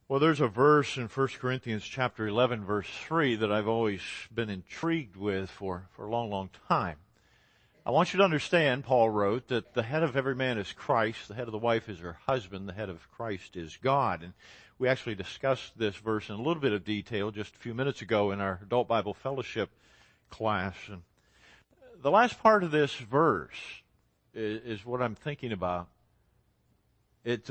Well, there's a verse in 1 Corinthians chapter 11, verse 3 that I've always been intrigued with for a long, long time. I want you to understand, Paul wrote, that the head of every man is Christ, the head of the wife is her husband, the head of Christ is God. And we actually discussed this verse in a little bit of detail just a few minutes ago in our Adult Bible Fellowship class. And the last part of this verse is what I'm thinking about. It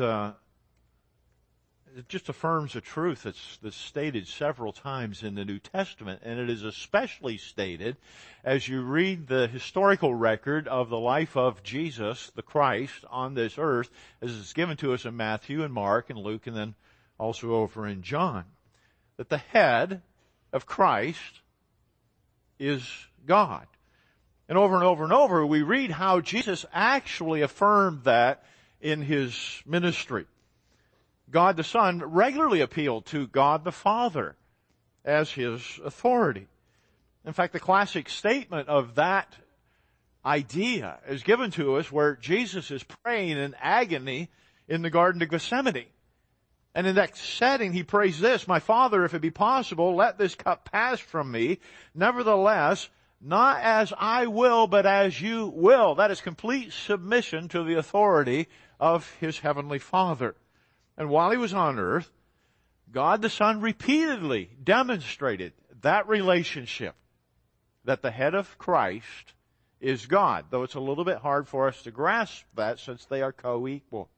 just affirms a truth that's stated several times in the New Testament, and it is especially stated as you read the historical record of the life of Jesus, the Christ, on this earth, as it's given to us in Matthew and Mark and Luke and then also over in John. That the head of Christ is God. And over, we read how Jesus actually affirmed that in his ministry. God the Son regularly appealed to God the Father as his authority. In fact, the classic statement of that idea is given to us where Jesus is praying in agony in the Garden of Gethsemane. And in that setting, he prays this, "My Father, if it be possible, let this cup pass from me. Nevertheless, not as I will, but as you will." That is complete submission to the authority of his heavenly Father. And while he was on earth, God the Son repeatedly demonstrated that relationship, that the head of Christ is God, though it's a little bit hard for us to grasp that since they are co-equal.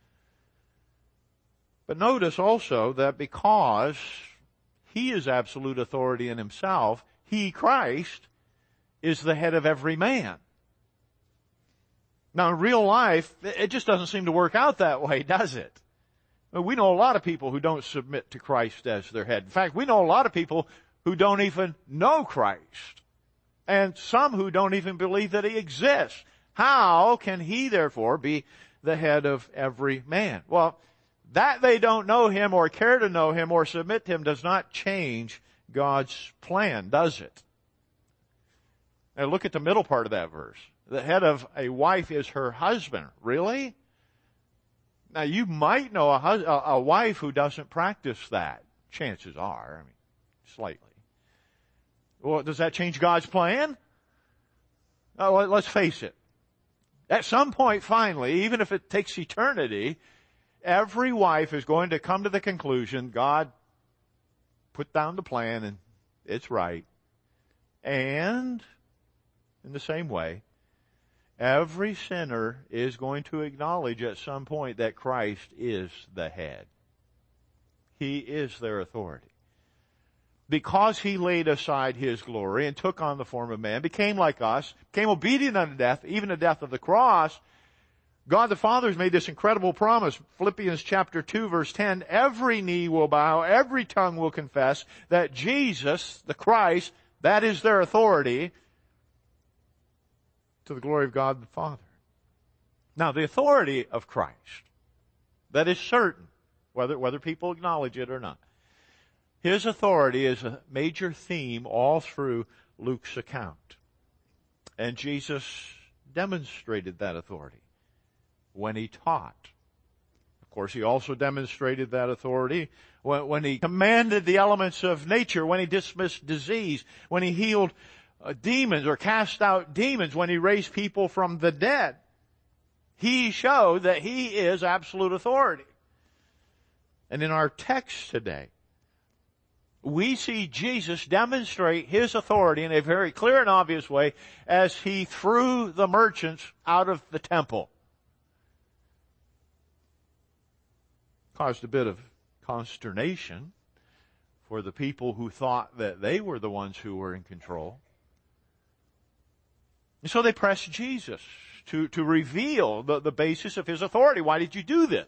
But notice also that because he is absolute authority in himself, he, Christ, is the head of every man. Now in real life, it just doesn't seem to work out that way, does it? We know a lot of people who don't submit to Christ as their head. In fact, we know a lot of people who don't even know Christ. And some who don't even believe that he exists. How can he therefore be the head of every man? Well, that they don't know him or care to know him or submit to him does not change God's plan, does it? Now look at the middle part of that verse. The head of a wife is her husband. Really? Now you might know a wife who doesn't practice that. Chances are, slightly. Well, does that change God's plan? Well, let's face it. At some point, finally, even if it takes eternity, every wife is going to come to the conclusion, God put down the plan and it's right. And in the same way, every sinner is going to acknowledge at some point that Christ is the head. He is their authority. Because he laid aside his glory and took on the form of man, became like us, became obedient unto death, even the death of the cross, God the Father has made this incredible promise. Philippians chapter 2 verse 10, every knee will bow, every tongue will confess that Jesus, the Christ, that is their authority, to the glory of God the Father. Now, the authority of Christ, that is certain, whether people acknowledge it or not. His authority is a major theme all through Luke's account. And Jesus demonstrated that authority when he taught. Of course, he also demonstrated that authority when he commanded the elements of nature, when he dismissed disease, when he healed demons or cast out demons, when he raised people from the dead. He showed that he is absolute authority. And in our text today, we see Jesus demonstrate his authority in a very clear and obvious way as he threw the merchants out of the temple. Caused a bit of consternation for the people who thought that they were the ones who were in control. And so they pressed Jesus to reveal the basis of his authority. Why did you do this?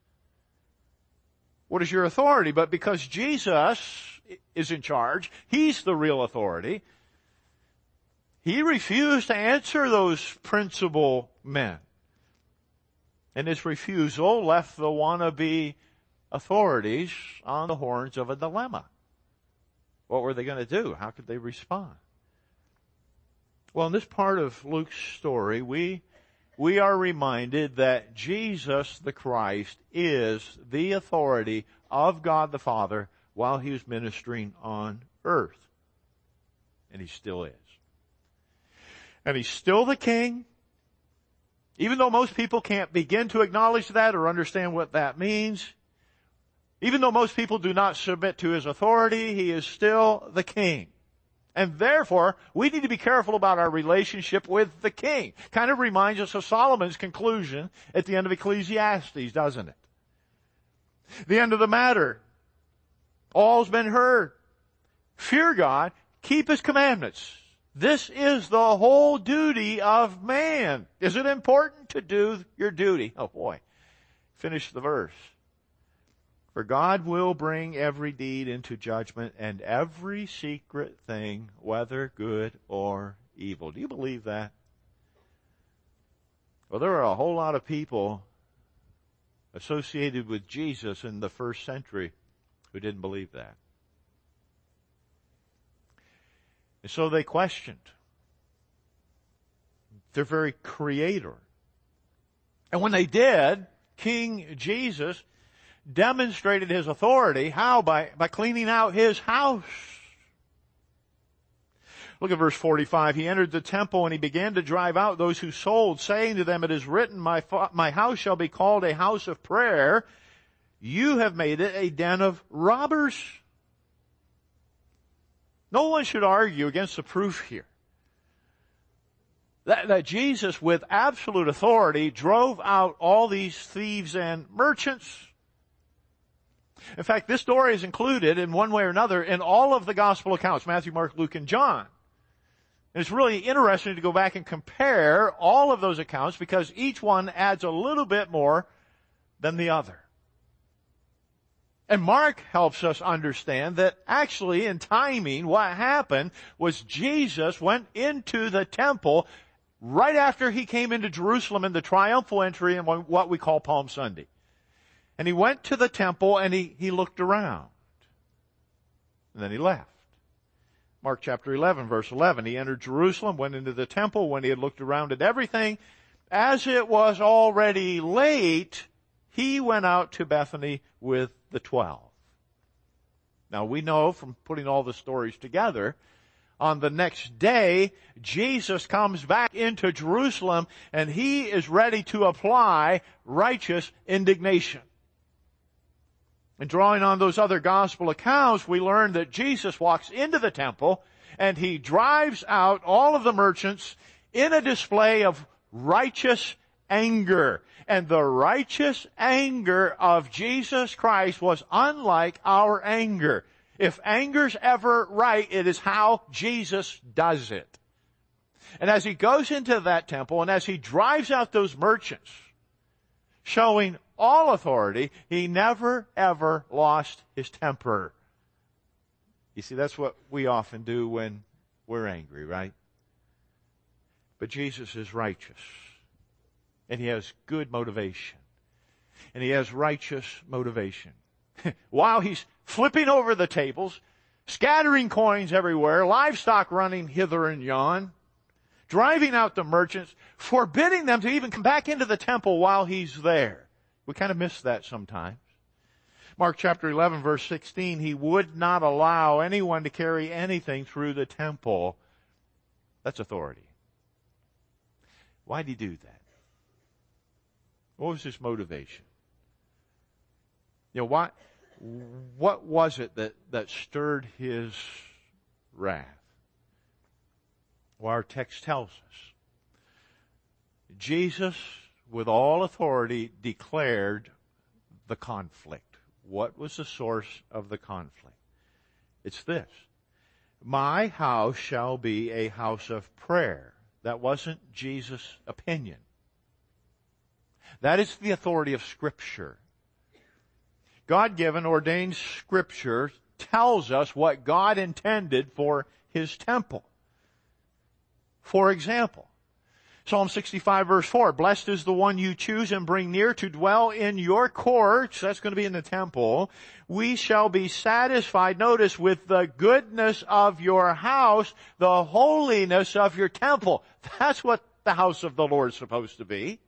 What is your authority? But because Jesus is in charge, he's the real authority, he refused to answer those principal men. And his refusal left the wannabe authorities on the horns of a dilemma. What were they going to do? How could they respond? Well, in this part of Luke's story, we we are reminded that Jesus the Christ is the authority of God the Father while he was ministering on earth. And he still is. And he's still the king. Even though most people can't begin to acknowledge that or understand what that means, even though most people do not submit to his authority, he is still the king. And therefore, we need to be careful about our relationship with the king. Kind of reminds us of Solomon's conclusion at the end of Ecclesiastes, doesn't it? The end of the matter. All's been heard. Fear God, keep his commandments. This is the whole duty of man. Is it important to do your duty? Oh boy. Finish the verse. For God will bring every deed into judgment and every secret thing, whether good or evil. Do you believe that? Well, there are a whole lot of people associated with Jesus in the first century who didn't believe that. And so they questioned their very creator. And when they did, King Jesus demonstrated his authority. How? By cleaning out his house. Look at verse 45. He entered the temple and he began to drive out those who sold, saying to them, it is written, my house shall be called a house of prayer. You have made it a den of robbers. No one should argue against the proof here. That Jesus, with absolute authority, drove out all these thieves and merchants. In fact, this story is included in one way or another in all of the gospel accounts, Matthew, Mark, Luke, and John. And it's really interesting to go back and compare all of those accounts because each one adds a little bit more than the other. And Mark helps us understand that actually in timing, what happened was Jesus went into the temple right after he came into Jerusalem in the triumphal entry in what we call Palm Sunday. And he went to the temple and he looked around. And then he left. Mark chapter 11, verse 11. He entered Jerusalem, went into the temple. When he had looked around at everything, as it was already late, he went out to Bethany with the 12. Now we know from putting all the stories together, on the next day, Jesus comes back into Jerusalem and he is ready to apply righteous indignation. And drawing on those other gospel accounts, we learn that Jesus walks into the temple and he drives out all of the merchants in a display of righteous anger. And the righteous anger of Jesus Christ was unlike our anger. If anger's ever right, it is how Jesus does it. And as he goes into that temple and as he drives out those merchants, showing all authority, he never ever lost his temper. You see, that's what we often do when we're angry, right? But Jesus is righteous. And he has good motivation. And he has righteous motivation. While he's flipping over the tables, scattering coins everywhere, livestock running hither and yon, driving out the merchants, forbidding them to even come back into the temple while he's there. We kind of miss that sometimes. Mark chapter 11, verse 16, he would not allow anyone to carry anything through the temple. That's authority. Why did he do that? What was his motivation? You know, what was it that stirred his wrath? Well, our text tells us. Jesus, with all authority, declared the conflict. What was the source of the conflict? It's this. My house shall be a house of prayer. That wasn't Jesus' opinion. That is the authority of Scripture. God-given, ordained Scripture tells us what God intended for His temple. For example, Psalm 65 verse 4, blessed is the one you choose and bring near to dwell in your courts. That's going to be in the temple. We shall be satisfied, notice, with the goodness of your house, the holiness of your temple. That's what the house of the Lord supposed to be?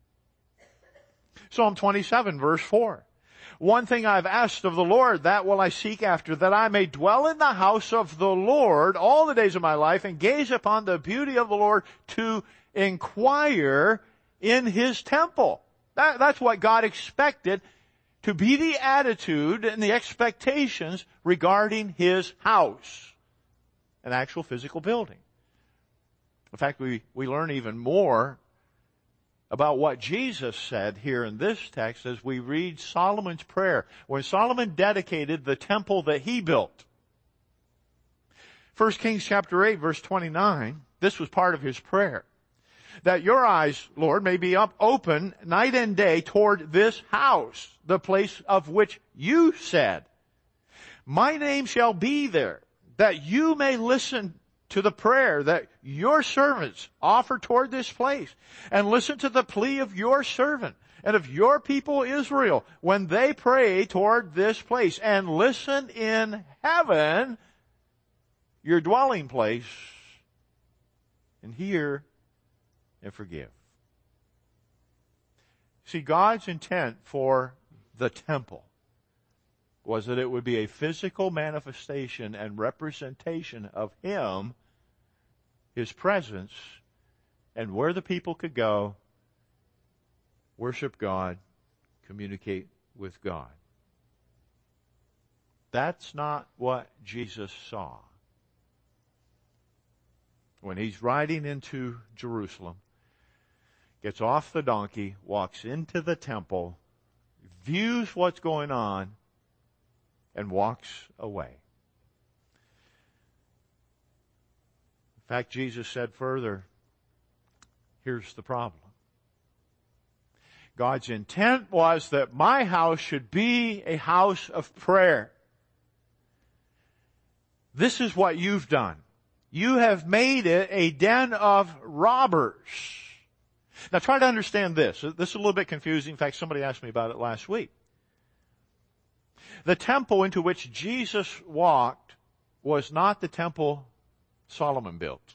Psalm 27 verse 4. One thing I've asked of the Lord, that will I seek after, that I may dwell in the house of the Lord all the days of my life and gaze upon the beauty of the Lord, to inquire in His temple. That's what God expected to be the attitude and the expectations regarding His house, an actual physical building. In fact, we learn even more about what Jesus said here in this text as we read Solomon's prayer, when Solomon dedicated the temple that he built. 1 Kings chapter 8 verse 29, this was part of his prayer. That your eyes, Lord, may be open night and day toward this house, the place of which you said, my name shall be there, that you may listen to the prayer that your servants offer toward this place, and listen to the plea of your servant and of your people Israel when they pray toward this place, and listen in heaven, your dwelling place, and hear and forgive. See, God's intent for the temple was that it would be a physical manifestation and representation of Him, His presence, and where the people could go, worship God, communicate with God. That's not what Jesus saw. When He's riding into Jerusalem, gets off the donkey, walks into the temple, views what's going on, and walks away. In fact, Jesus said further, here's the problem. God's intent was that my house should be a house of prayer. This is what you've done. You have made it a den of robbers. Now try to understand this. This is a little bit confusing. In fact, somebody asked me about it last week. The temple into which Jesus walked was not the temple Solomon built.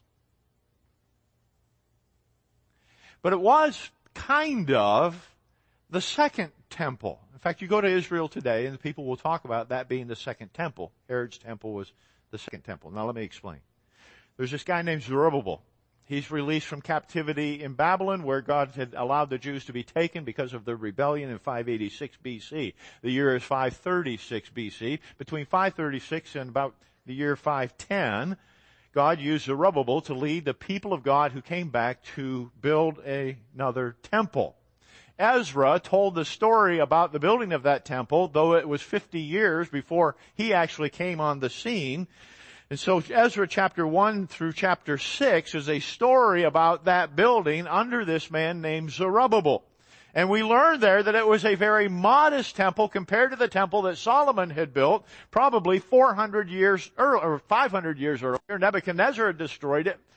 But it was kind of the second temple. In fact, you go to Israel today and the people will talk about that being the second temple. Herod's temple was the second temple. Now let me explain. There's this guy named Zerubbabel. He's released from captivity in Babylon, where God had allowed the Jews to be taken because of the rebellion in 586 BC. The year is 536 BC. Between 536 and about the year 510, God used Zerubbabel to lead the people of God who came back to build another temple. Ezra told the story about the building of that temple, though it was 50 years before he actually came on the scene. And so Ezra chapter 1 through chapter 6 is a story about that building under this man named Zerubbabel. And we learn there that it was a very modest temple compared to the temple that Solomon had built probably 400 years earlier, or 500 years earlier. Nebuchadnezzar had destroyed it.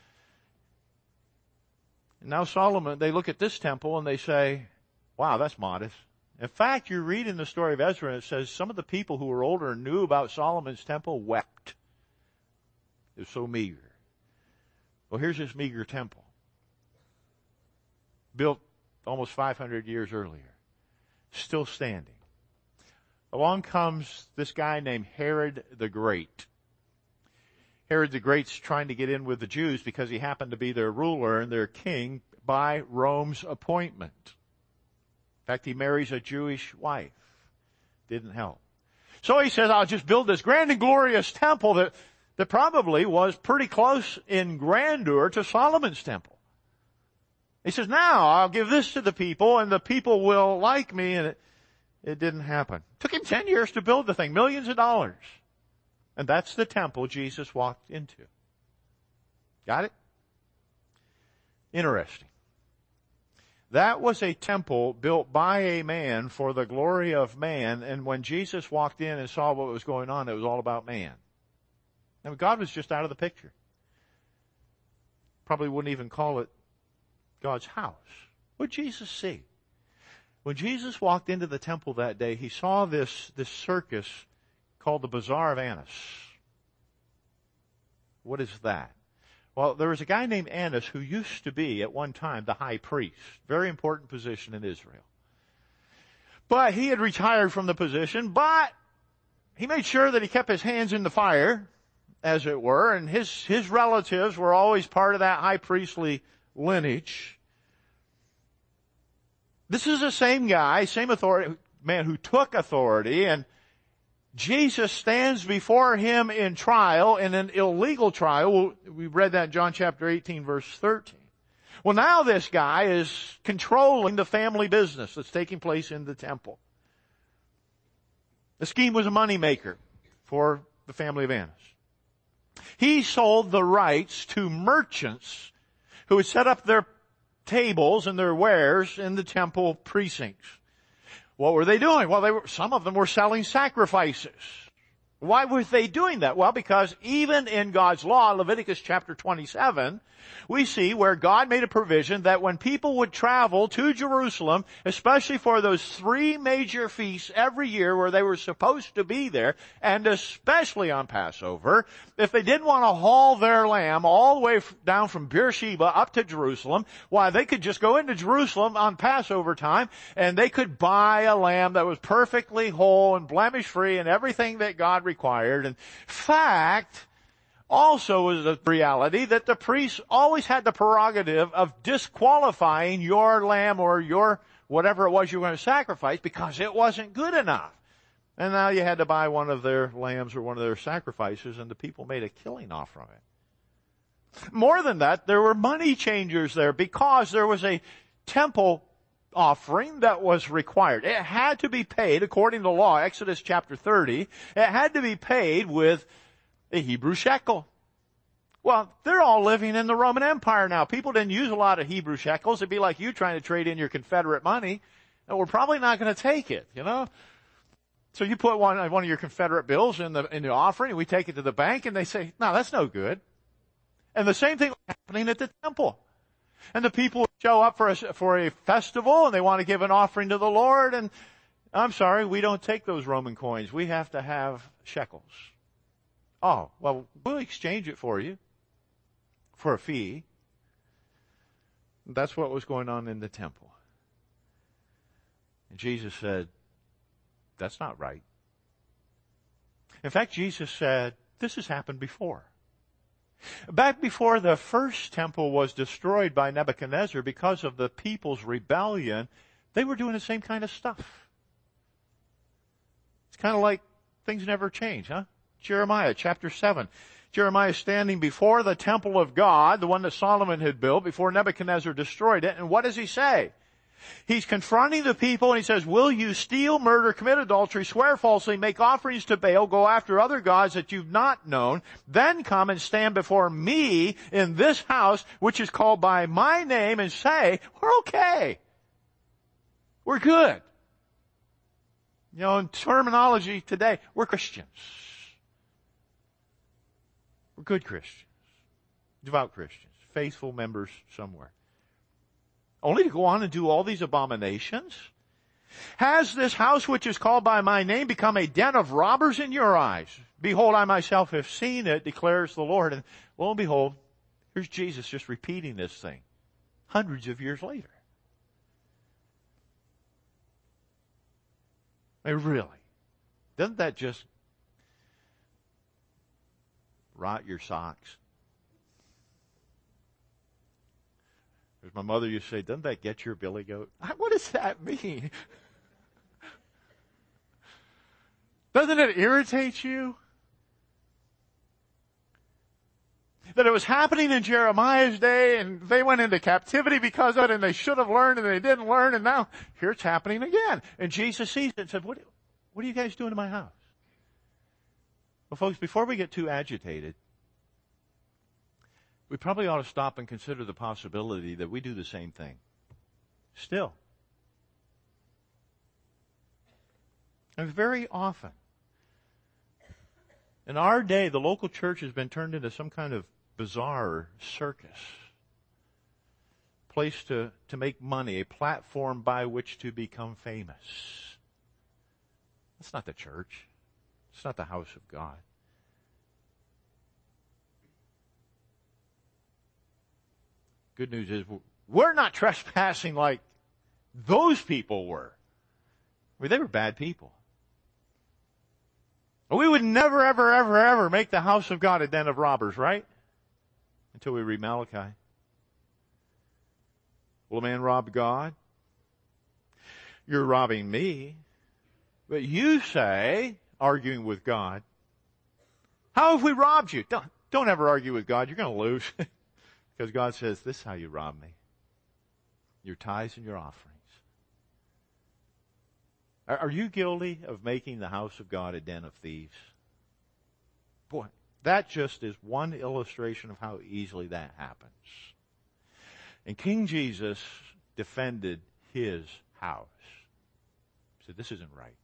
And now Solomon, they look at this temple and they say, wow, that's modest. In fact, you read in the story of Ezra, and it says some of the people who were older and knew about Solomon's temple wept. It was so meager. Well, here's this meager temple, built almost 500 years earlier, still standing. Along comes this guy named Herod the Great. Herod the Great's trying to get in with the Jews because he happened to be their ruler and their king by Rome's appointment. In fact, he marries a Jewish wife. Didn't help. So he says, I'll just build this grand and glorious temple that probably was pretty close in grandeur to Solomon's temple. He says, now I'll give this to the people and the people will like me, and it didn't happen. It took him 10 years to build the thing, millions of dollars. And that's the temple Jesus walked into. Got it? Interesting. That was a temple built by a man for the glory of man, and when Jesus walked in and saw what was going on, it was all about man. I mean, God was just out of the picture. Probably wouldn't even call it God's house. What did Jesus see? When Jesus walked into the temple that day, he saw this circus called the Bazaar of Annas. What is that? Well, there was a guy named Annas who used to be, at one time, the high priest. Very important position in Israel. But he had retired from the position, but he made sure that he kept his hands in the fire, as it were, and his relatives were always part of that high priestly lineage. This is the same guy, same authority, man who took authority, and Jesus stands before him in trial, in an illegal trial. We read that in John chapter 18, verse 13. Well, now this guy is controlling the family business that's taking place in the temple. The scheme was a moneymaker for the family of Annas. He sold the rights to merchants who would set up their tables and their wares in the temple precincts. What were they doing? Well, some of them were selling sacrifices. Why were they doing that? Well, because even in God's law, Leviticus chapter 27, we see where God made a provision that when people would travel to Jerusalem, especially for those 3 major feasts every year where they were supposed to be there, and especially on Passover, if they didn't want to haul their lamb all the way down from Beersheba up to Jerusalem, why, they could just go into Jerusalem on Passover time, and they could buy a lamb that was perfectly whole and blemish-free and everything that God required. In fact, also was the reality that the priests always had the prerogative of disqualifying your lamb or your whatever it was you were going to sacrifice because it wasn't good enough. And now you had to buy one of their lambs or one of their sacrifices, and the people made a killing off from it. More than that, there were money changers there because there was a temple offering that was required. It had to be paid according to law, Exodus chapter 30. It had to be paid with a Hebrew shekel. Well, they're all living in the Roman Empire now. People didn't use a lot of Hebrew shekels. It'd be like you trying to trade in your Confederate money, and we're probably not going to take it, you know. So you put one of your Confederate bills in the offering, and we take it to the bank, and they say, no, that's no good. And the same thing was happening at the temple. And the people would show up for a festival, and they want to give an offering to the Lord, and I'm sorry, we don't take those Roman coins. We have to have shekels. Oh, well, we'll exchange it for you for a fee. That's what was going on in the temple. And Jesus said, that's not right. In fact, Jesus said, this has happened before. Back before the first temple was destroyed by Nebuchadnezzar because of the people's rebellion, they were doing the same kind of stuff. It's kind of like things never change, huh? Jeremiah chapter 7. Jeremiah is standing before the temple of God, the one that Solomon had built before Nebuchadnezzar destroyed it. And what does he say? He's confronting the people and he says, will you steal, murder, commit adultery, swear falsely, make offerings to Baal, go after other gods that you've not known, then come and stand before me in this house, which is called by my name, and say, we're okay. We're good. You know, in terminology today, we're Christians. We're good Christians, devout Christians, faithful members somewhere. Only to go on and do all these abominations? Has this house which is called by my name become a den of robbers in your eyes? Behold, I myself have seen it, declares the Lord. And lo and behold, here's Jesus just repeating this thing hundreds of years later. I mean, really, doesn't that just rot your socks? As my mother used to say, doesn't that get your billy goat? What does that mean? Doesn't it irritate you? That it was happening in Jeremiah's day and they went into captivity because of it and they should have learned and they didn't learn and now here it's happening again. And Jesus sees it and said, what are you guys doing in my house? Well, folks, before we get too agitated, we probably ought to stop and consider the possibility that we do the same thing. Still. And very often. In our day, the local church has been turned into some kind of bizarre circus. Place to make money, a platform by which to become famous. That's not the church. It's not the house of God. Good news is we're not trespassing like those people were. I mean, they were bad people. We would never, ever, ever, ever make the house of God a den of robbers, right? Until we read Malachi. Will a man rob God? You're robbing me. But you say, arguing with God, how have we robbed you? Don't ever argue with God. You're going to lose. Because God says, this is how you rob me. Your tithes and your offerings. Are you guilty of making the house of God a den of thieves? Boy, that just is one illustration of how easily that happens. And King Jesus defended his house. He said, this isn't right.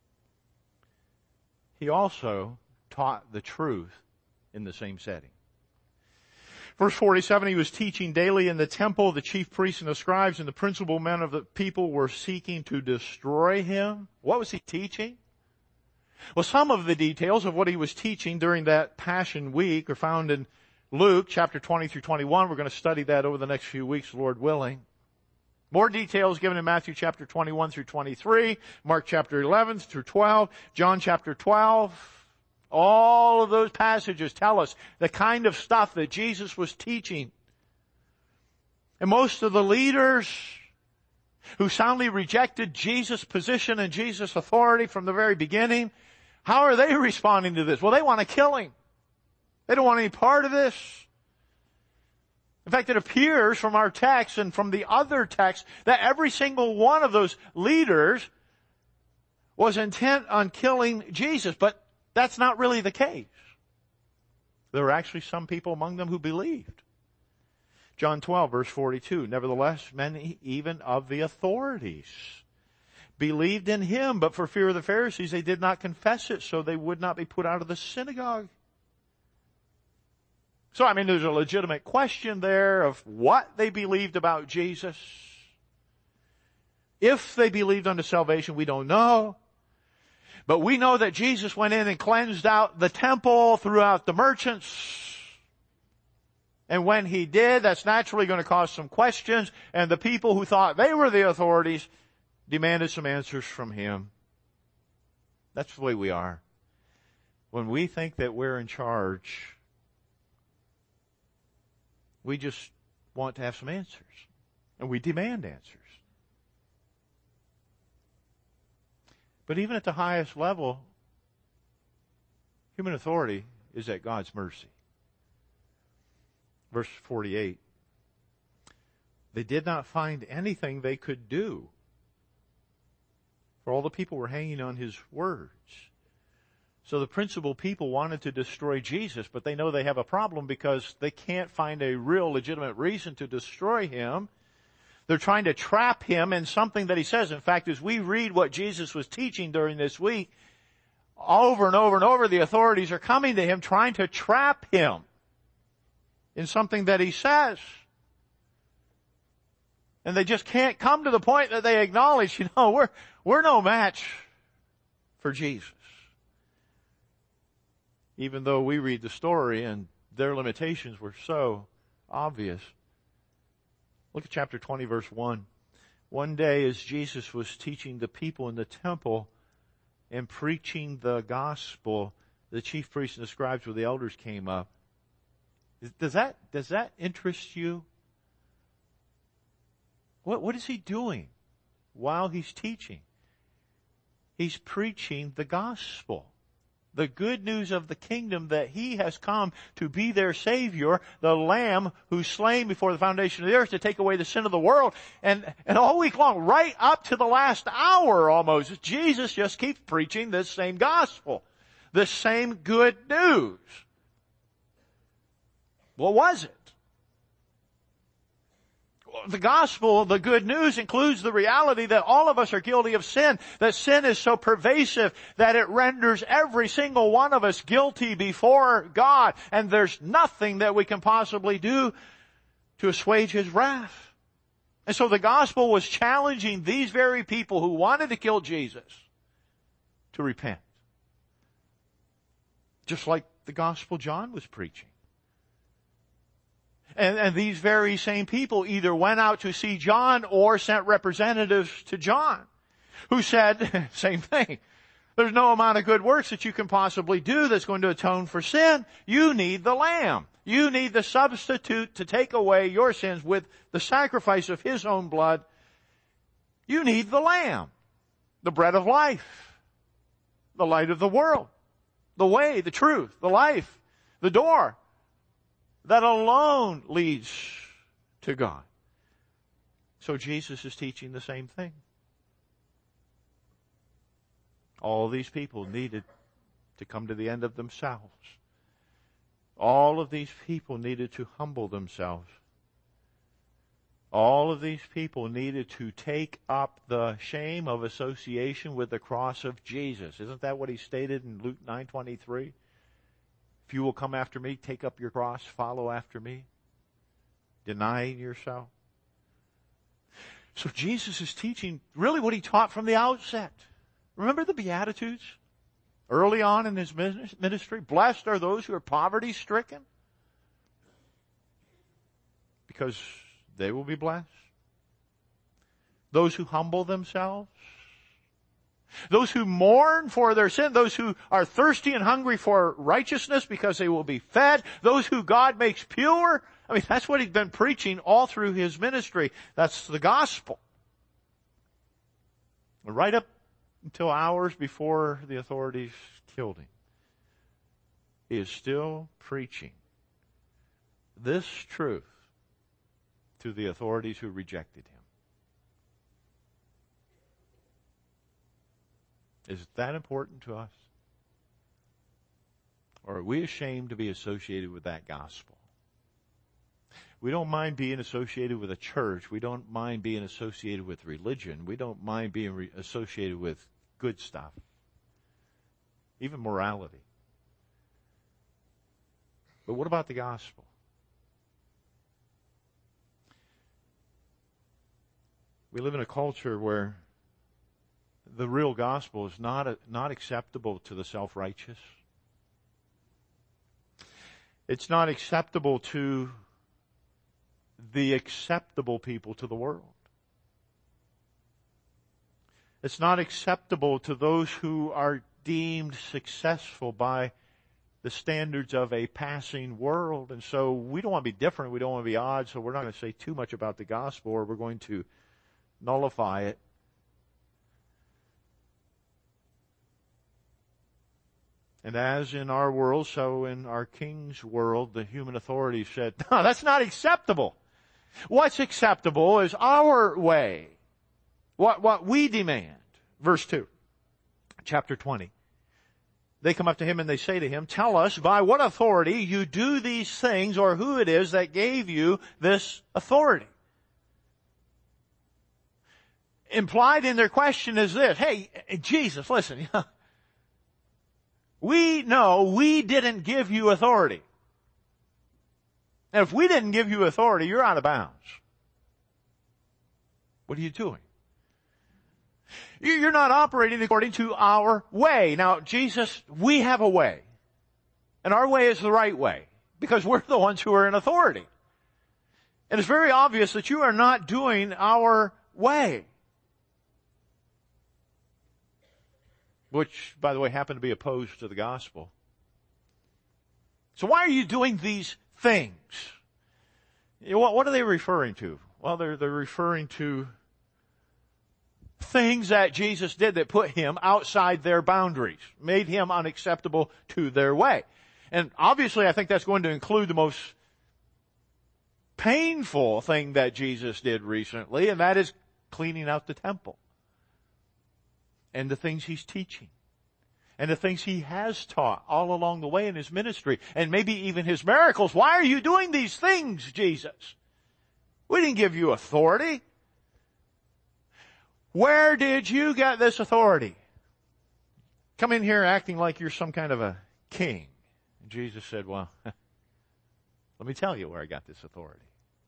He also taught the truth in the same setting. Verse 47, he was teaching daily in the temple. The chief priests and the scribes and the principal men of the people were seeking to destroy him. What was he teaching? Well, some of the details of what he was teaching during that Passion Week are found in Luke chapter 20 through 21. We're going to study that over the next few weeks, Lord willing. More details given in Matthew chapter 21 through 23, Mark chapter 11 through 12, John chapter 12. All of those passages tell us the kind of stuff that Jesus was teaching. And most of the leaders who soundly rejected Jesus' position and Jesus' authority from the very beginning, how are they responding to this? Well, they want to kill him. They don't want any part of this. In fact, it appears from our text and from the other texts that every single one of those leaders was intent on killing Jesus, but that's not really the case. There were actually some people among them who believed. John 12, verse 42, nevertheless, many even of the authorities believed in him, but for fear of the Pharisees, they did not confess it, so they would not be put out of the synagogue. So, there's a legitimate question there of what they believed about Jesus. If they believed unto salvation, we don't know. But we know that Jesus went in and cleansed out the temple, threw out the merchants. And when he did, that's naturally going to cause some questions. And the people who thought they were the authorities demanded some answers from him. That's the way we are. When we think that we're in charge, we just want to have some answers. And we demand answers. But even at the highest level, human authority is at God's mercy. Verse 48. They did not find anything they could do, for all the people were hanging on his words. So the principal people wanted to destroy Jesus, but they know they have a problem because they can't find a real legitimate reason to destroy him. They're trying to trap him in something that he says. In fact, as we read what Jesus was teaching during this week, over and over and over, the authorities are coming to him trying to trap him in something that he says. And they just can't come to the point that they acknowledge, we're no match for Jesus. Even though we read the story and their limitations were so obvious. Look at chapter 20, verse 1. One day as Jesus was teaching the people in the temple and preaching the gospel, the chief priests and the scribes with the elders came up. Does that interest you? What is he doing while he's teaching? He's preaching the gospel. The good news of the kingdom that he has come to be their Savior, the Lamb who's slain before the foundation of the earth to take away the sin of the world. And all week long, right up to the last hour almost, Jesus just keeps preaching this same gospel, this same good news. What was it? The gospel, the good news, includes the reality that all of us are guilty of sin, that sin is so pervasive that it renders every single one of us guilty before God, and there's nothing that we can possibly do to assuage his wrath. And so the gospel was challenging these very people who wanted to kill Jesus to repent. Just like the gospel John was preaching. And these very same people either went out to see John or sent representatives to John who said, same thing. There's no amount of good works that you can possibly do that's going to atone for sin. You need the Lamb. You need the substitute to take away your sins with the sacrifice of His own blood. You need the Lamb, the bread of life, the light of the world, the way, the truth, the life, the door that alone leads to God. So Jesus is teaching the same thing. All these people needed to come to the end of themselves. All of these people needed to humble themselves. All of these people needed to take up the shame of association with the cross of Jesus. Isn't that what He stated in Luke 9:23? If you will come after me, take up your cross, follow after me, denying yourself. So Jesus is teaching really what He taught from the outset. Remember the Beatitudes? Early on in His ministry, blessed are those who are poverty-stricken, because they will be blessed. Those who humble themselves. Those who mourn for their sin. Those who are thirsty and hungry for righteousness because they will be fed. Those who God makes pure. I mean, that's what He's been preaching all through His ministry. That's the gospel. Right up until hours before the authorities killed Him, He is still preaching this truth to the authorities who rejected Him. Is that important to us? Or are we ashamed to be associated with that gospel? We don't mind being associated with a church. We don't mind being associated with religion. We don't mind being associated with good stuff, even morality. But what about the gospel? We live in a culture where the real gospel is not acceptable to the self-righteous. It's not acceptable to the acceptable people to the world. It's not acceptable to those who are deemed successful by the standards of a passing world. And so we don't want to be different. We don't want to be odd. So we're not going to say too much about the gospel, or we're going to nullify it. And as in our world, so in our King's world, the human authorities said, no, that's not acceptable. What's acceptable is our way. What we demand. Verse 2, chapter 20. They come up to Him and they say to Him, tell us by what authority you do these things, or who it is that gave you this authority. Implied in their question is this: hey, Jesus, listen, we know we didn't give you authority. And if we didn't give you authority, you're out of bounds. What are you doing? You're not operating according to our way. Now, Jesus, we have a way. And our way is the right way, because we're the ones who are in authority. And it's very obvious that you are not doing our way. Which, by the way, happen to be opposed to the gospel. So why are you doing these things? What are they referring to? Well, they're referring to things that Jesus did that put Him outside their boundaries, made Him unacceptable to their way. And obviously, I think that's going to include the most painful thing that Jesus did recently, and that is cleaning out the temple. And the things He's teaching. And the things He has taught all along the way in His ministry. And maybe even His miracles. Why are you doing these things, Jesus? We didn't give you authority. Where did you get this authority? Come in here acting like you're some kind of a king. And Jesus said, well, let me tell you where I got this authority.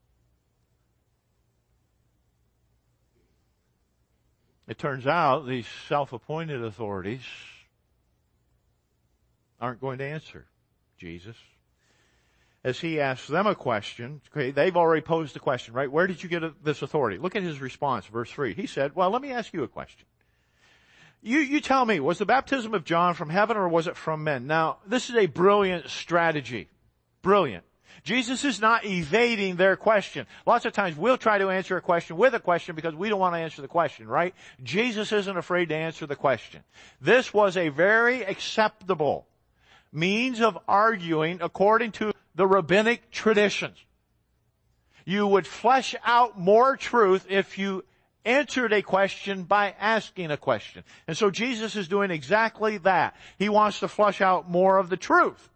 It turns out these self-appointed authorities aren't going to answer Jesus. as he asks them a question. Okay, they've already posed the question, right? Where did you get this authority? Look at his response, verse 3. He said, well, let me ask you a question. You tell me, was the baptism of John from heaven or was it from men? Now, this is a brilliant strategy. Brilliant. Jesus is not evading their question. Lots of times we'll try to answer a question with a question because we don't want to answer the question, right? Jesus isn't afraid to answer the question. This was a very acceptable means of arguing according to the rabbinic traditions. You would flesh out more truth if you answered a question by asking a question. And so Jesus is doing exactly that. He wants to flesh out more of the truth.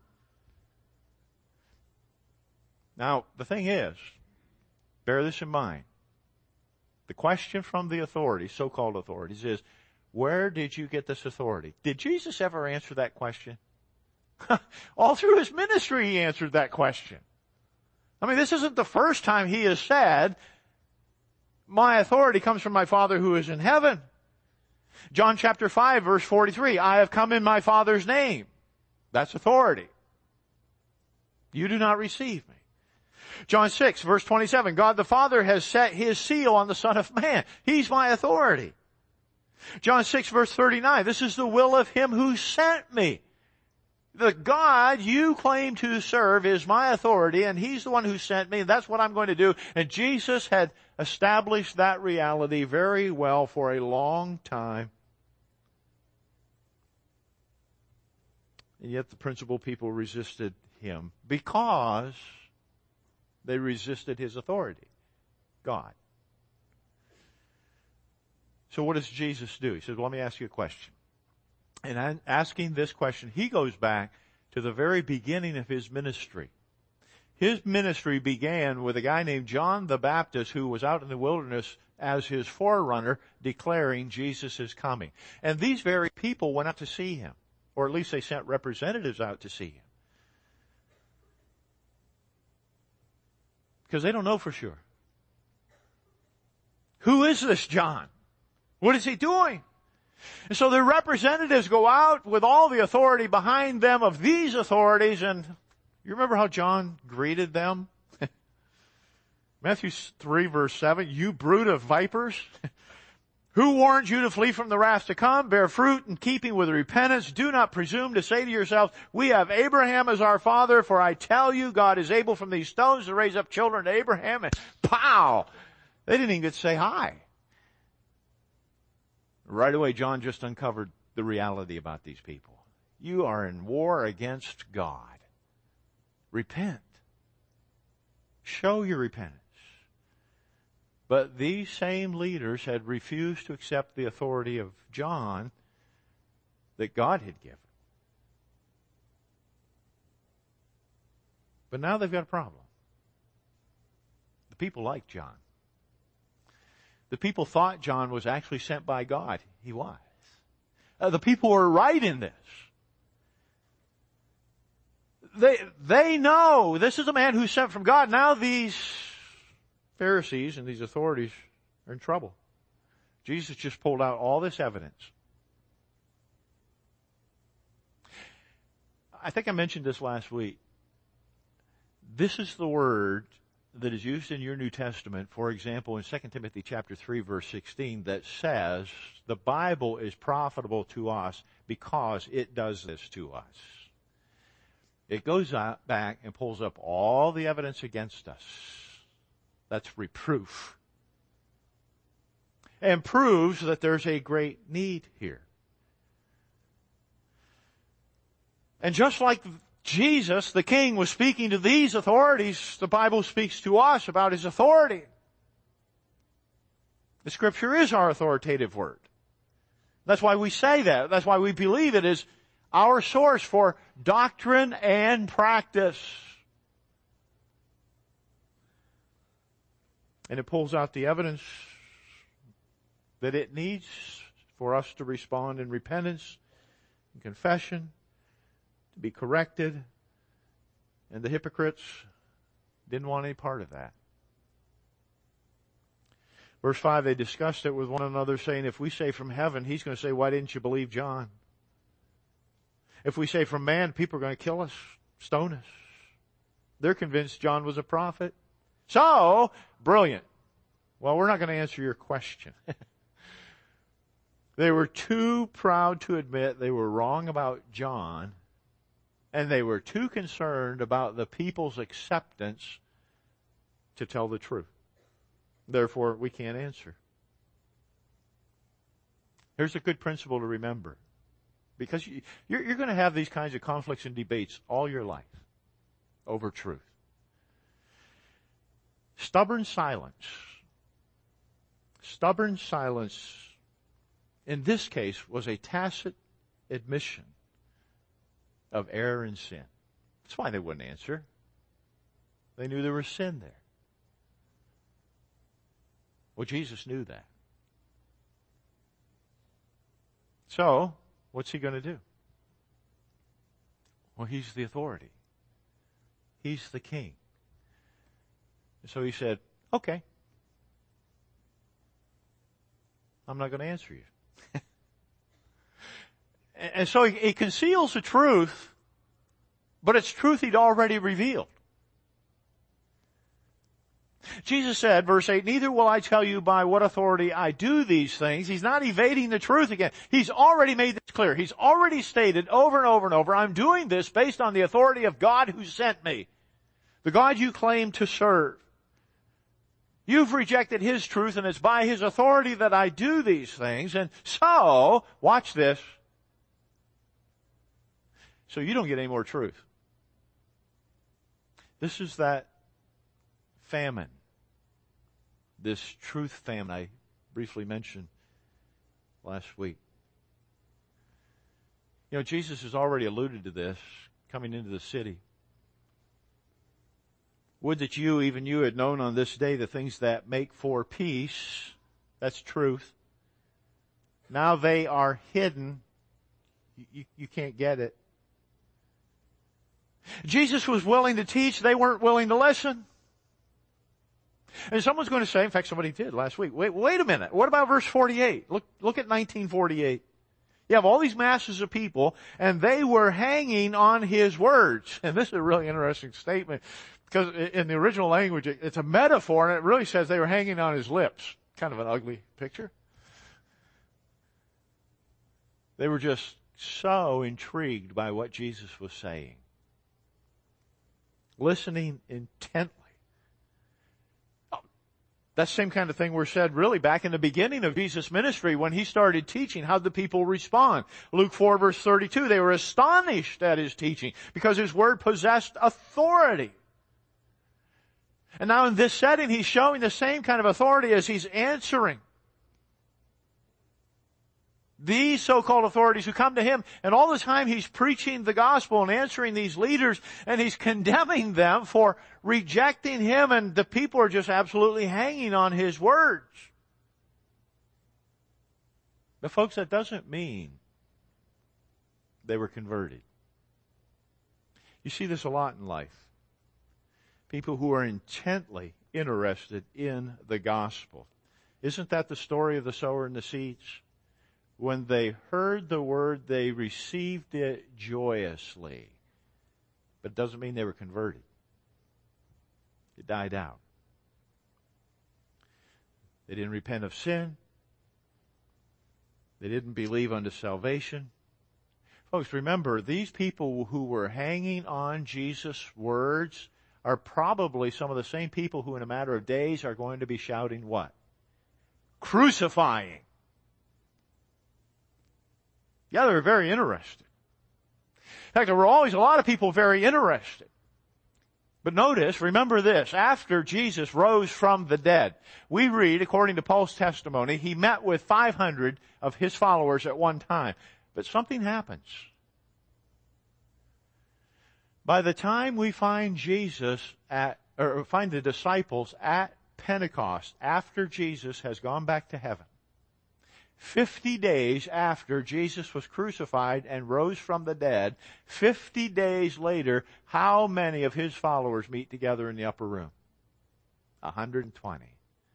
Now, the thing is, bear this in mind. The question from the authorities, so-called authorities, is, where did you get this authority? Did Jesus ever answer that question? All through his ministry he answered that question. I mean, this isn't the first time he has said, my authority comes from my Father who is in heaven. John chapter 5, verse 43, I have come in my Father's name. That's authority. You do not receive me. John 6, verse 27, God the Father has set his seal on the Son of Man. He's my authority. John 6, verse 39, this is the will of him who sent me. The God you claim to serve is my authority, and he's the one who sent me, and that's what I'm going to do. And Jesus had established that reality very well for a long time. And yet the principal people resisted him because they resisted his authority, God. So what does Jesus do? He says, well, let me ask you a question. And asking this question, he goes back to the very beginning of his ministry. His ministry began with a guy named John the Baptist who was out in the wilderness as his forerunner declaring Jesus is coming. And these very people went out to see him, or at least they sent representatives out to see him. Because they don't know for sure. Who is this John? What is he doing? And so the representatives go out with all the authority behind them of these authorities, and you remember how John greeted them? Matthew 3 verse 7, you brood of vipers, who warned you to flee from the wrath to come? Bear fruit in keeping with repentance. Do not presume to say to yourselves, we have Abraham as our father, for I tell you, God is able from these stones to raise up children to Abraham. And pow! They didn't even get to say hi. Right away, John just uncovered the reality about these people. You are in war against God. Repent. Show your repentance. But these same leaders had refused to accept the authority of John that God had given. But now they've got a problem. The people like John. The people thought John was actually sent by God. He was. The people were right in this. They know this is a man who's sent from God. Now these Pharisees and these authorities are in trouble. Jesus just pulled out all this evidence. I think I mentioned this last week. This is the word that is used in your New Testament, for example, in 2 Timothy chapter 3, verse 16, that says the Bible is profitable to us because it does this to us. It goes back and pulls up all the evidence against us. That's reproof. And proves that there's a great need here. And just like Jesus, the King, was speaking to these authorities, the Bible speaks to us about his authority. The Scripture is our authoritative word. That's why we say that. That's why we believe it is our source for doctrine and practice. And it pulls out the evidence that it needs for us to respond in repentance and confession, to be corrected. And the hypocrites didn't want any part of that. Verse 5, they discussed it with one another, saying, if we say from heaven, he's going to say, why didn't you believe John? If we say from man, people are going to kill us, stone us. They're convinced John was a prophet. So, brilliant. Well, we're not going to answer your question. They were too proud to admit they were wrong about John, and they were too concerned about the people's acceptance to tell the truth. Therefore, we can't answer. Here's a good principle to remember. Because you're going to have these kinds of conflicts and debates all your life over truth. Stubborn silence in this case was a tacit admission of error and sin. That's why they wouldn't answer. They knew there was sin there. Well, Jesus knew that. So, what's he going to do? Well, he's the authority. He's the king. So he said, okay, I'm not going to answer you. And so he conceals the truth, but it's truth he'd already revealed. Jesus said, verse 8, neither will I tell you by what authority I do these things. He's not evading the truth again. He's already made this clear. He's already stated over and over and over, I'm doing this based on the authority of God who sent me. The God you claim to serve. You've rejected His truth, and it's by His authority that I do these things. And so, watch this. So you don't get any more truth. This is that famine. This truth famine I briefly mentioned last week. You know, Jesus has already alluded to this coming into the city. Would that you, even you, had known on this day the things that make for peace. That's truth. Now they are hidden. You can't get it. Jesus was willing to teach. They weren't willing to listen. And someone's going to say, in fact, somebody did last week, wait a minute. What about verse 48? Look at 1948. You have all these masses of people, and they were hanging on His words. And this is a really interesting statement, because in the original language, it's a metaphor, and it really says they were hanging on His lips. Kind of an ugly picture. They were just so intrigued by what Jesus was saying. Listening intently. That same kind of thing were said really back in the beginning of Jesus' ministry when He started teaching. How did the people respond? Luke 4 verse 32, they were astonished at His teaching because His word possessed authority. And now in this setting, He's showing the same kind of authority as He's answering these so-called authorities who come to Him, and all the time He's preaching the gospel and answering these leaders, and He's condemning them for rejecting Him, and the people are just absolutely hanging on His words. But folks, that doesn't mean they were converted. You see this a lot in life. People who are intently interested in the gospel. Isn't that the story of the sower and the seeds? When they heard the word, they received it joyously. But it doesn't mean they were converted. It died out. They didn't repent of sin. They didn't believe unto salvation. Folks, remember, these people who were hanging on Jesus' words are probably some of the same people who in a matter of days are going to be shouting what? Crucifying. Yeah, they were very interested. In fact, there were always a lot of people very interested. But notice, remember this, after Jesus rose from the dead, we read, according to Paul's testimony, He met with 500 of His followers at one time. But something happens. By the time we find find the disciples at Pentecost, after Jesus has gone back to heaven, 50 days after Jesus was crucified and rose from the dead, 50 days later, how many of His followers meet together in the upper room? 120.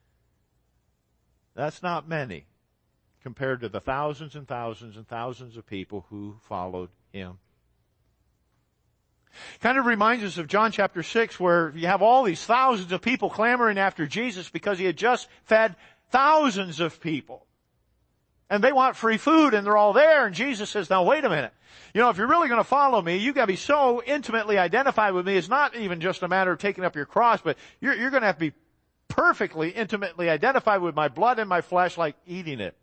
That's not many compared to the thousands and thousands and thousands of people who followed Him. Kind of reminds us of John chapter 6, where you have all these thousands of people clamoring after Jesus because he had just fed thousands of people. And they want free food and they're all there, and Jesus says, now wait a minute. You know, if you're really going to follow me, you've got to be so intimately identified with me. It's not even just a matter of taking up your cross, but you're going to have to be perfectly, intimately identified with my blood and my flesh, like eating it.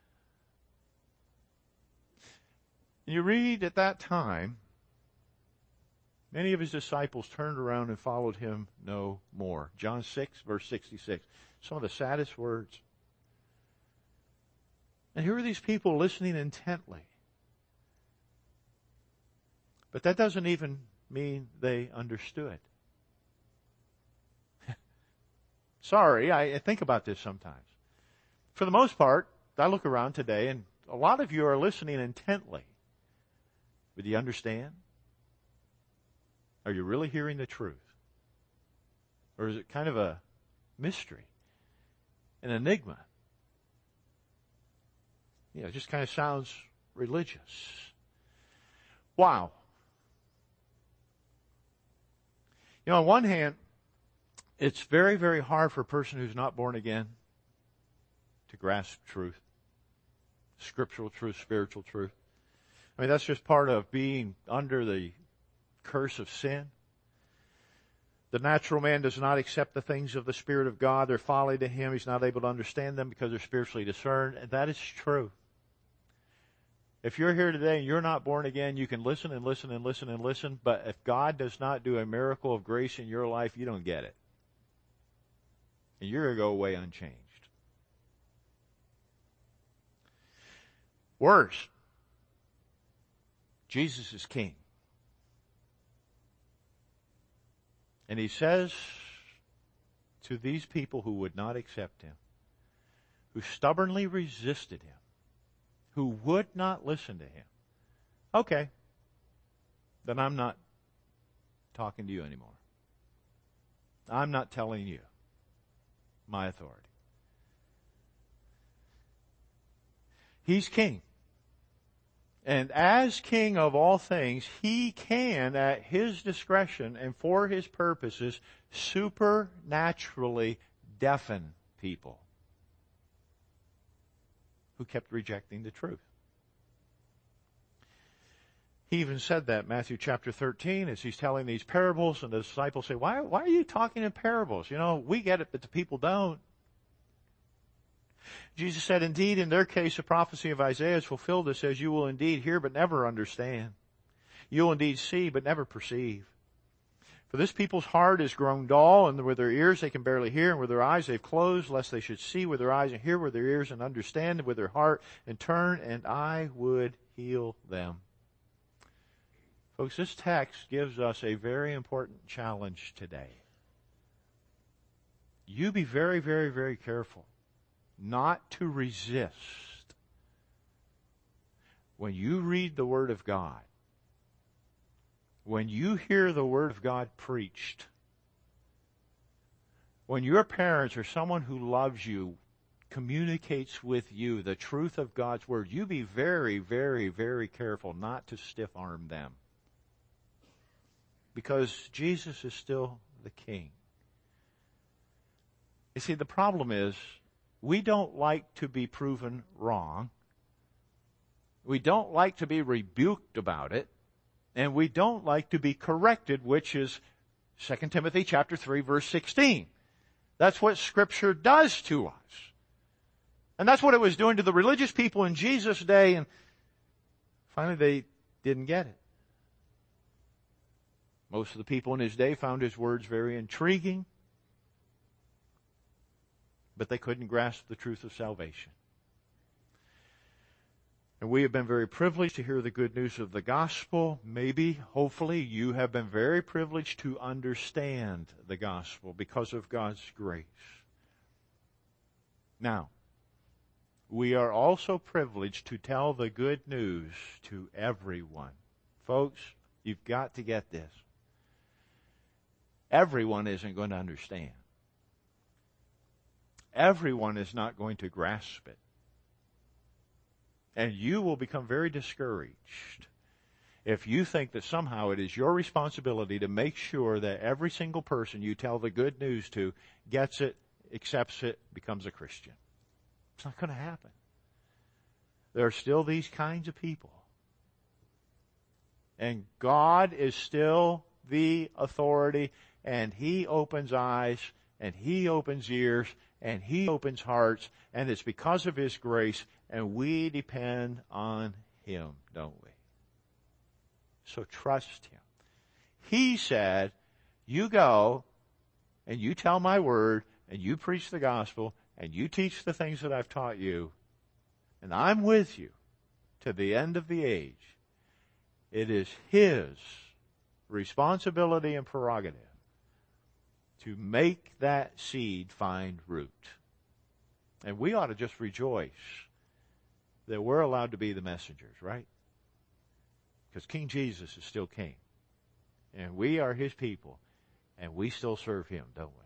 You read at that time, many of his disciples turned around and followed him no more. John 6, verse 66. Some of the saddest words. And here are these people listening intently. But that doesn't even mean they understood. Sorry, I think about this sometimes. For the most part, I look around today and a lot of you are listening intently. But do you understand? Are you really hearing the truth? Or is it kind of a mystery, an enigma? You know, it just kind of sounds religious. Wow. You know, on one hand, it's very, very hard for a person who's not born again to grasp truth, scriptural truth, spiritual truth. I mean, that's just part of being under the curse of sin. The natural man does not accept the things of the Spirit of God. They're folly to him. He's not able to understand them because they're spiritually discerned. And that is true. If you're here today and you're not born again, you can listen and listen and listen and listen. But if God does not do a miracle of grace in your life, you don't get it. And you're going to go away unchanged. Worse, Jesus is king. And he says to these people who would not accept him, who stubbornly resisted him, who would not listen to him, okay, then I'm not talking to you anymore. I'm not telling you my authority. He's king. And as king of all things, he can, at his discretion and for his purposes, supernaturally deafen people who kept rejecting the truth. He even said that in Matthew chapter 13 as he's telling these parables, and the disciples say, why are you talking in parables? You know, we get it, but the people don't. Jesus said, indeed, in their case, the prophecy of Isaiah is fulfilled. It says, you will indeed hear, but never understand. You will indeed see, but never perceive. For this people's heart is grown dull, and with their ears they can barely hear, and with their eyes they've closed, lest they should see with their eyes and hear with their ears and understand with their heart and turn, and I would heal them. Folks, this text gives us a very important challenge today. You be very, very, very careful not to resist when you read the Word of God, when you hear the Word of God preached, when your parents or someone who loves you communicates with you the truth of God's Word, you be very, very, very careful not to stiff-arm them. Because Jesus is still the King. You see, the problem is, we don't like to be proven wrong. We don't like to be rebuked about it. And we don't like to be corrected, which is 2 Timothy chapter 3, verse 16. That's what Scripture does to us. And that's what it was doing to the religious people in Jesus' day, and finally they didn't get it. Most of the people in his day found his words very intriguing, but they couldn't grasp the truth of salvation. And we have been very privileged to hear the good news of the gospel. Maybe, hopefully, you have been very privileged to understand the gospel because of God's grace. Now, we are also privileged to tell the good news to everyone. Folks, you've got to get this. Everyone isn't going to understand. Everyone is not going to grasp it. And you will become very discouraged. if you think that somehow it is your responsibility to make sure that every single person you tell the good news to gets it, accepts it, becomes a Christian. It's not going to happen. There are still these kinds of people. And God is still the authority, and He opens eyes, and He opens ears, and He opens hearts, and it's because of His grace, and we depend on Him, don't we? So trust Him. He said, you go, and you tell my word, and you preach the gospel, and you teach the things that I've taught you, and I'm with you to the end of the age. It is His responsibility and prerogative to make that seed find root. And we ought to just rejoice that we're allowed to be the messengers, right? Because King Jesus is still King. And we are His people, and we still serve Him, don't we?